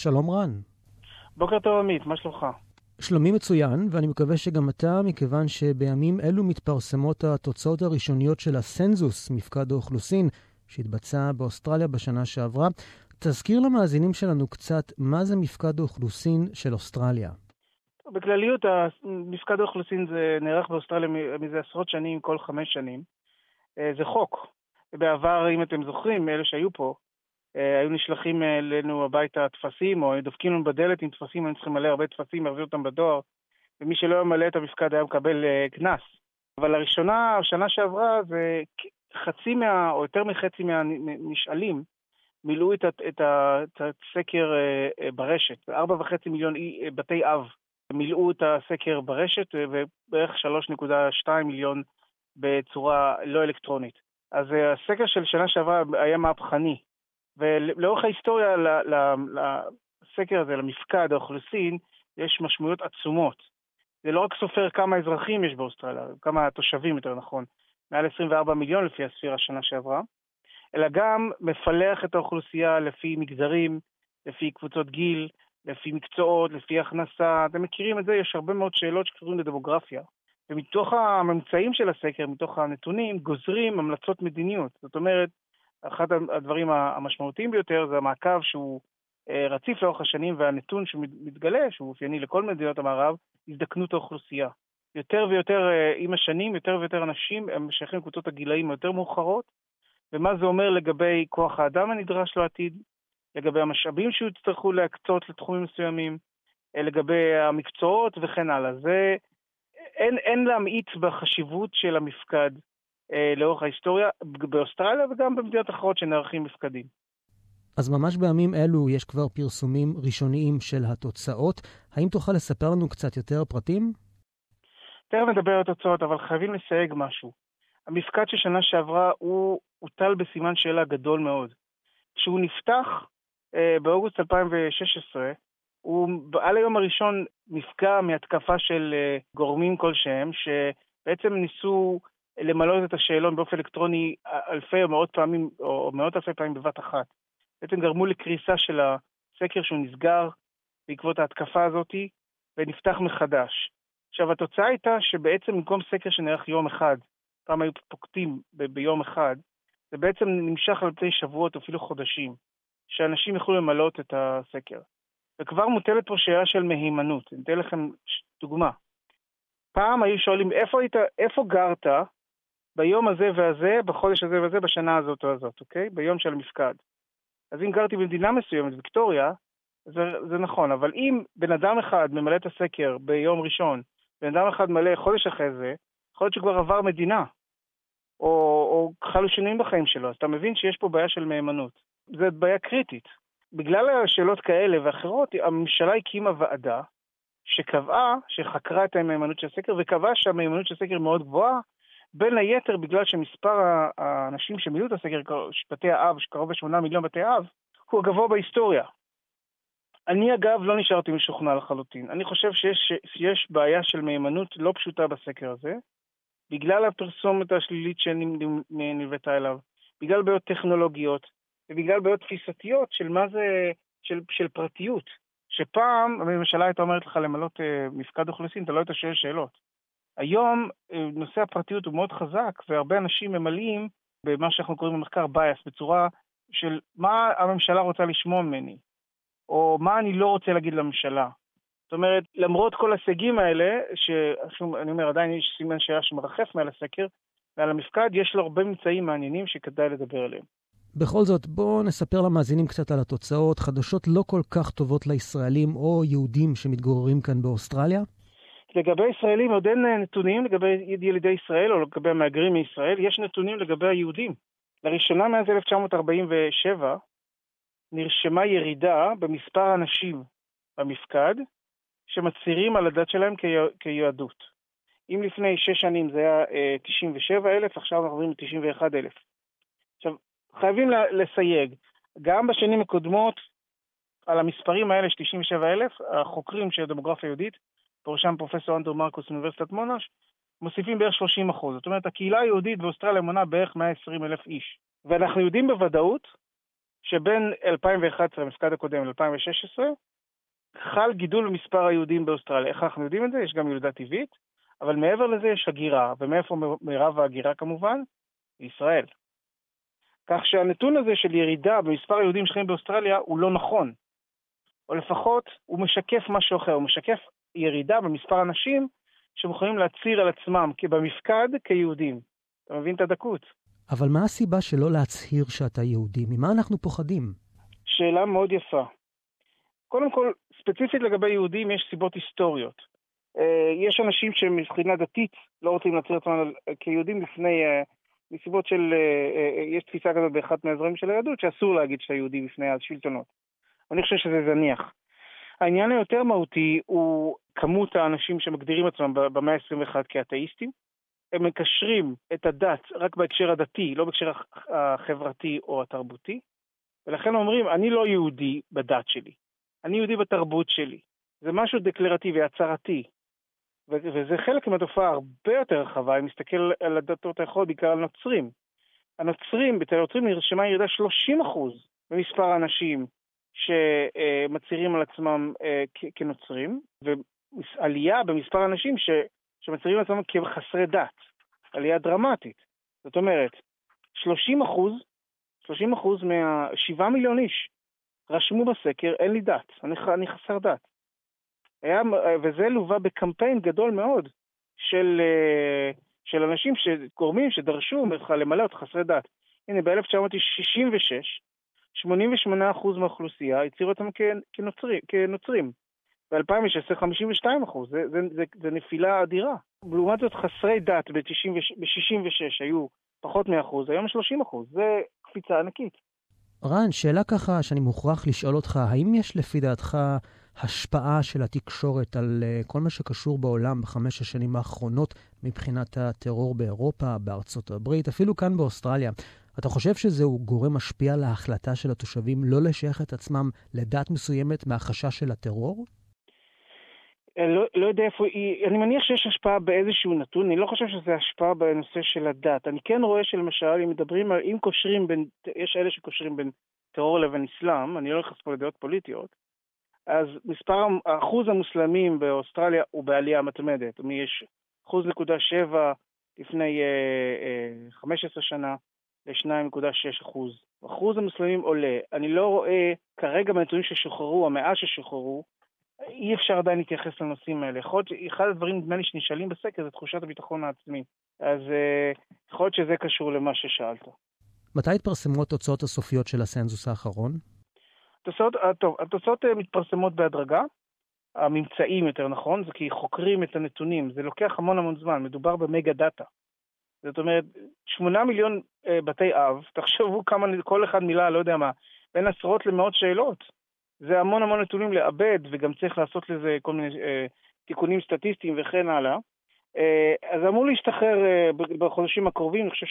שלום רן. בוקר טוב עמית, מה שלומך? שלומי מצוין, ואני מקווה שגם אתה, מכיוון שבימים אלו מתפרסמות התוצאות הראשוניות של הסנזוס, מפקד האוכלוסין, שהתבצע באוסטרליה בשנה שעברה. תזכיר למאזינים שלנו קצת מה זה מפקד האוכלוסין של אוסטרליה. בכלליות, מפקד האוכלוסין זה נערך באוסטרליה מזה עשרות שנים, כל 5 שנים. זה חוק. בעבר, אם אתם זוכרים, אלה שהיו פה, היו נשלחים אלינו הביתה תפסים, או דופקים לנו בדלת עם תפסים, היינו צריכים למלא הרבה תפסים, להחזיר אותם בדואר, ומי שלא ימלא את המפקד היה מקבל קנס. אבל לראשונה, השנה שעברה, זה או יותר מחצי מהנשאלים, מילאו את הסקר ברשת. 4.5 מיליון בתי אב מילאו את הסקר ברשת, ובערך 3.2 מיליון בצורה לא אלקטרונית. אז הסקר של שנה שעברה היה מהפכני. ולאורך ההיסטוריה לסקר הזה, למפקד האוכלוסין, יש משמעויות עצומות. זה לא רק סופר כמה אזרחים יש באוסטרליה, כמה תושבים יותר נכון, מעל 24 מיליון לפי הספירה שנה שעברה, אלא גם מפלח את האוכלוסייה לפי מגזרים, לפי קבוצות גיל, לפי מקצועות, לפי הכנסה. אתם מכירים את זה, יש הרבה מאוד שאלות שקשורות לדמוגרפיה. ומתוך הממצאים של הסקר, מתוך הנתונים, גוזרים המלצות מדיניות. זאת אומרת, אחד הדברים המשמעותיים ביותר זה המעקב שהוא רציף לאורך השנים, והנתון שמתגלה, שהוא אופייני לכל מדינות המערב, הזדקנות האוכלוסייה. יותר ויותר עם השנים, יותר ויותר אנשים הם משייכים לקבוצות הגילאים היותר מאוחרות, ומה זה אומר לגבי כוח האדם הנדרש לעתיד, לגבי המשאבים שיצטרכו להקצות לתחומים מסוימים, לגבי המקצועות וכן הלאה. זה אין להמעיט בחשיבות של המפקד לאורך ההיסטוריה באוסטרליה וגם במדינות אחרות שנערכים מפקדים. אז ממש בימים אלו יש כבר פרסומים ראשוניים של התוצאות. האם תוכל לספר לנו קצת יותר פרטים? תכף נדבר על התוצאות, אבל חייבים לסייג משהו. המפקד של שנה שעברה הוא הוטל בסימן שאלה גדול מאוד. כשהוא נפתח באוגוסט 2016, הוא על היום הראשון נפגע מהתקפה של גורמים כלשהם, שבעצם ניסו למלא את השאלון באופן אלקטרוני אלפי או מאות פעמים, או מאות אלפי פעמים בבת אחת. בעצם גרמו לקריסה של הסקר שהוא נסגר בעקבות ההתקפה הזאת, ונפתח מחדש. עכשיו, התוצאה הייתה שבעצם במקום סקר שנערך יום אחד, פעם היו פוקטים ביום אחד, זה בעצם נמשך על פני שבועות, אפילו חודשים, שאנשים יכולו למלות את הסקר. וכבר מוטלת פה שאלה של מהימנות. אני אתן לכם דוגמה. פעם היו שואלים, איפה גרת ביום הזה והזה, בחודש הזה והזה, בשנה הזאת או הזאת, אוקיי? ביום של המפקד. אז אם גרתי במדינה מסוימת, ויקטוריה, זה נכון. אבל אם בן אדם אחד ממלא את הסקר ביום ראשון, בן אדם אחד מלא חודש אחרי זה, יכול להיות שכבר עבר מדינה, או חלו שינויים בחיים שלו. אז אתה מבין שיש פה בעיה של מהימנות. זו בעיה קריטית. בגלל השאלות כאלה ואחרות, הממשלה הקימה ועדה שקבעה, שחקרה את המהימנות של הסקר, וקבעה שהמהימנות של הסקר מאוד גבוהה, בין היתר בגלל שמספר האנשים שמילאו את הסקר, בתי האב, שקרוב ל8 מיליון בתי האב, הוא הגבוה בהיסטוריה. אני אגב לא נשארתי משוכנע לחלוטין. אני חושב שיש בעיה של מהימנות לא פשוטה בסקר הזה, בגלל הפרסומת השלילית שנלוותה אליו, בגלל בעיות טכנולוגיות, ובגלל בעיות תפיסתיות של מה זה, של פרטיות. שפעם הממשלה הייתה אומרת לך למלות מפקד אוכלוסין, אתה לא היית שואל שאלות. היום נושא הפרטיות הוא מאוד חזק, והרבה אנשים ממלאים במה שאנחנו קוראים במחקר בייס, בצורה של מה הממשלה רוצה לשמוע ממני, או מה אני לא רוצה להגיד לממשלה. זאת אומרת, למרות כל הסייגים האלה, שאני אומר, עדיין יש סימן שאלה שמרחף מעל הסקר, ועל המפקד יש לו הרבה ממצאים מעניינים שכדאי לדבר עליהם. בכל זאת, בואו נספר למאזינים קצת על התוצאות, חדשות לא כל כך טובות לישראלים או יהודים שמתגוררים כאן באוסטרליה. לגבי ישראלים עוד אין נתונים לגבי ילידי ישראל או לגבי המהגרים מישראל, יש נתונים לגבי היהודים. לראשונה מאז 1947 נרשמה ירידה במספר האנשים במפקד שמצהירים על הדת שלהם כיהדות. אם לפני 6 שנים זה היה 97,000, עכשיו אנחנו עוברים 91,000. עכשיו, חייבים לסייג. גם בשנים הקודמות, על המספרים האלה, 97,000, החוקרים של הדמוגרפיה היהודית, פרושם פרופסור אנדרו מרקוס מאוניברסיטת מונש, מוסיפים בערך 30%. זאת אומרת, הקהילה היהודית באוסטרליה מונה בערך 120,000 איש. ואנחנו יודעים בוודאות שבין 2011, המפקד הקודם, ל-2016, חל גידול במספר היהודים באוסטרליה. איך אנחנו יודעים את זה? יש גם ילודה טבעית, אבל מעבר לזה יש הגירה, ומאיפה מרב ההגירה כמובן? ישראל. כך שהנתון הזה של ירידה במספר היהודים שחיים באוסטרליה הוא לא נכון, או לפחות הוא משקף משהו אחר, הוא משקף ירידה במספר אנשים שמוכנים להצהיר על עצמם במפקד כיהודים. אתה מבין את הדקות? אבל מה הסיבה שלא להצהיר שאתה יהודי? ממה אנחנו פוחדים? שאלה מאוד יפה. קודם כל, ספציפית לגבי יהודים יש סיבות היסטוריות. יש אנשים שמבחינה דתית לא רוצים להצהיר עצמם כיהודים לפני, מסיבות של, יש תפיסה כזאת באחת מהזרמים של היהדות, שאסור להגיד שאתה יהודי בפני השלטונות. אני חושב שזה זניח. העניין היותר מהותי הוא כמות האנשים שמגדירים עצמם במאה ה-21 כאתאיסטים. הם מקשרים את הדת רק בהקשר הדתי, לא בהקשר החברתי או התרבותי. ולכן אומרים, אני לא יהודי בדת שלי. אני יהודי בתרבות שלי. זה משהו דקלרטיבי, הצהרתי. וזה חלק מהתופעה הרבה יותר רחבה. אם מסתכל על הדתות האחרות, בעיקר על נוצרים. בתל הנוצרים נרשמה ירידה 30% במספר האנשים שמצהירים על עצמם כנוצרים, ועלייה במספר האנשים שמצהירים על עצמם כחסרי דת. עלייה דרמטית. זאת אומרת, 30% מה-7 מיליון איש רשמו בסקר, אין לי דת, אני חסר דת. וזה לווה בקמפיין גדול מאוד של אנשים שגורמים, שדרשו למלא את חסרי דת. הנה, ב-1966, 88% מהאוכלוסייה הצהירו אותם כנוצרים. ב-2016, 52%. זה נפילה אדירה. לעומת זאת, חסרי דת ב-66 היו פחות מ1%, היום 30%. זה קפיצה ענקית. רן, שאלה ככה שאני מוכרח לשאול אותך, האם יש לפי דעתך השפעה של התקשורת על כל מה שקשור בעולם ב5 השנים האחרונות מבחינת הטרור באירופה, בארצות הברית, אפילו כאן באוסטרליה? אתה חושב שזהו גורם משפיע להחלטה של התושבים לא לשייך את עצמם לדת מסוימת מהחשש של הטרור? לא יודע איפה היא, אני מניח שיש השפעה באיזשהו נתון, אני לא חושב שזה השפעה בנושא של הדת. אני כן רואה שלמשל, אם מדברים על, אם קושרים בין, יש אלה שקושרים בין טרור לבין אסלאם, אני לא נכנס פה לדעות פוליטיות, אז אחוז המוסלמים באוסטרליה הוא בעלייה מתמדת. יש 1.7% לפני 15 שנה ל-2.6%. אחוז המוסלמים עולה. אני לא רואה כרגע בנתונים ששוחררו, המאה ששוחררו, אי אפשר עדיין להתייחס לנושאים האלה. אחד הדברים נדמה לי שנשאלים בסקר זה תחושת הביטחון העצמי. אז יכול להיות שזה קשור למה ששאלת. מתי התפרסמו התוצאות הסופיות של הסנזוס האחרון? התוצאות מתפרסמות בהדרגה. הממצאים יותר נכון, זה כי חוקרים את הנתונים. זה לוקח המון זמן. מדובר במגה דאטה. זאת אומרת, 8 מיליון בתי אב, תחשבו כמה כל אחד מילה, לא יודע מה, בין עשרות למאות שאלות. זה המון נתונים לאבד, וגם צריך לעשות לזה כל מיני תיקונים סטטיסטיים וכן הלאה. אז אמור להשתחרר בחודשים הקרובים, אני חושב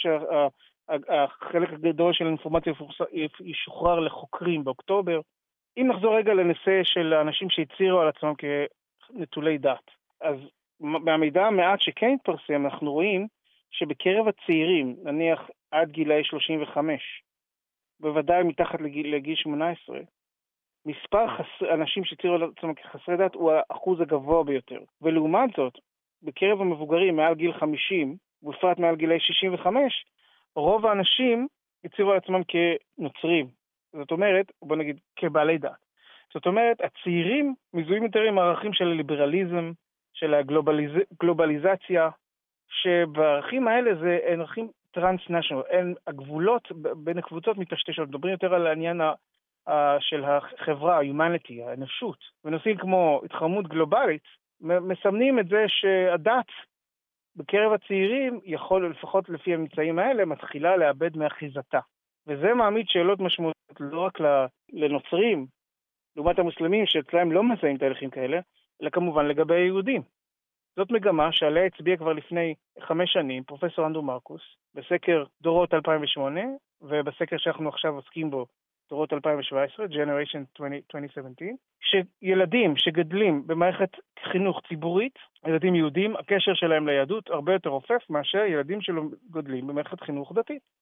שהחלק הגדול של האינפורמציה ישוחרר לחוקרים באוקטובר. אם נחזור רגע לנושא של האנשים שהצהירו על עצמם כנטולי דת, אז מהמידע המעט שכן התפרסם, אנחנו רואים שבקרב הצעירים, נניח עד גילאי 35, בוודאי מתחת לגיל 18, מספר אנשים שהצהירו על עצמם כחסרי דת הוא האחוז הגבוה ביותר. ולעומת זאת, בקרב המבוגרים מעל גיל 50, ובפרט מעל גילאי 65, רוב האנשים הצהירו על עצמם כנוצרים. זאת אומרת, בוא נגיד, כבעלי דת. זאת אומרת, הצעירים מזוהים יותר עם הערכים של הליברליזם, של הגלובליזציה, שבערכים האלה זה ערכים טרנס-נשיונל, הגבולות בין הקבוצות מטשטשות, מדברים יותר על העניין של החברה, humanity, האנושות. ונושאים כמו התחממות גלובלית, מסמנים את זה שהדת בקרב הצעירים יכול, לפחות לפי הממצאים האלה, מתחילה לאבד מאחיזתה. וזה מעמיד שאלות משמעותיות לא רק לנוצרים, לעומת המוסלמים שאצלם לא מזהים תהליכים כאלה, אלא כמובן לגבי היהודים. זאת מגמה שעליה הצביע כבר לפני 5 שנים פרופסור אנדרו מרקוס, בסקר דורות 2008, ובסקר שאנחנו עכשיו עוסקים בו, דורות 2017, Generation 2017, שילדים שגדלים במערכת חינוך ציבורית, ילדים יהודים, הקשר שלהם ליהדות הרבה יותר רופף מאשר ילדים שגדלים במערכת חינוך דתית.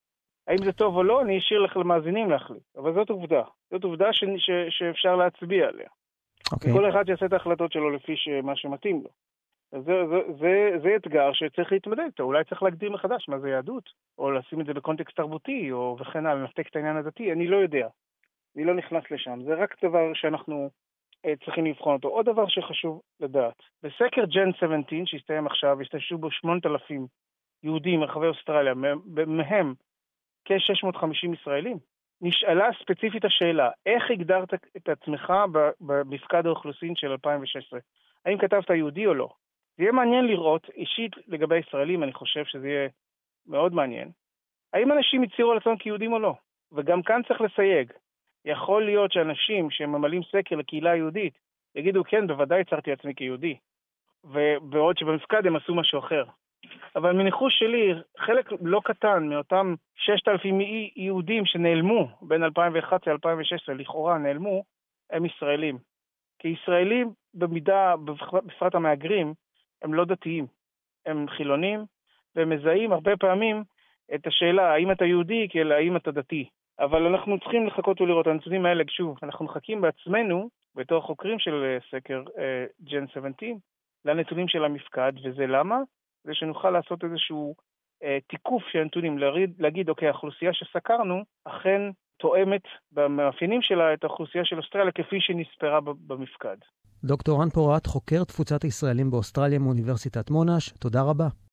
האם זה טוב או לא, אני אשאיר לך למאזינים להחליט. אבל זאת עובדה. זאת עובדה שאפשר להצביע עליה. אוקיי. כל אחד יעשה את ההחלטות שלו לפי מה שמתאים לו. אז זה אתגר שצריך להתמודד איתו. אולי צריך להגדיר מחדש מה זה יהדות, או לשים את זה בקונטקסט תרבותי, או וכן הלאה, לנתק את העניין הדתי. אני לא יודע. אני לא נכנס לשם. זה רק דבר שאנחנו צריכים לבחון אותו. עוד דבר שחשוב לדעת. בסקר ג'ן 17 שהסתיים עכשיו, השתמשו בו 8,000 יהודים מרחבי אוסטרליה, מהם כ-650 ישראלים. נשאלה ספציפית השאלה, איך הגדרת את עצמך במפקד האוכלוסין של 2016? האם כתבת יהודי או לא? זה יהיה מעניין לראות, אישית לגבי ישראלים, אני חושב שזה יהיה מאוד מעניין. האם אנשים הצהירו על עצמם כיהודים או לא? וגם כאן צריך לסייג. יכול להיות שאנשים שממלאים סקר לקהילה היהודית, יגידו, כן, בוודאי הצהרתי עצמי כיהודי. ובעוד שבמפקד הם עשו משהו אחר. אבל מניחוש שלי, חלק לא קטן מאותם 6,000 יהודים שנעלמו בין 2011 ל-2016, לכאורה נעלמו, הם ישראלים. כי ישראלים במידה, בפרט המהגרים, הם לא דתיים. הם חילונים, והם מזהים הרבה פעמים את השאלה, האם אתה יהודי, אלא האם אתה דתי. אבל אנחנו צריכים לחכות ולראות, הנתונים האלה, שוב, אנחנו מחכים בעצמנו, בתור חוקרים של סקר ג'ן 17, לנתונים של המפקד, וזה למה? זה שנוכל לעשות איזשהו תיקוף של הנתונים, להגיד, אוקיי, האוכלוסייה שסקרנו, אכן תואמת במאפיינים שלה את האוכלוסייה של אוסטרליה, כפי שנספרה במפקד. דוקטור רן פורת, חוקר תפוצת הישראלים באוסטרליה מאוניברסיטת מונאש, תודה רבה.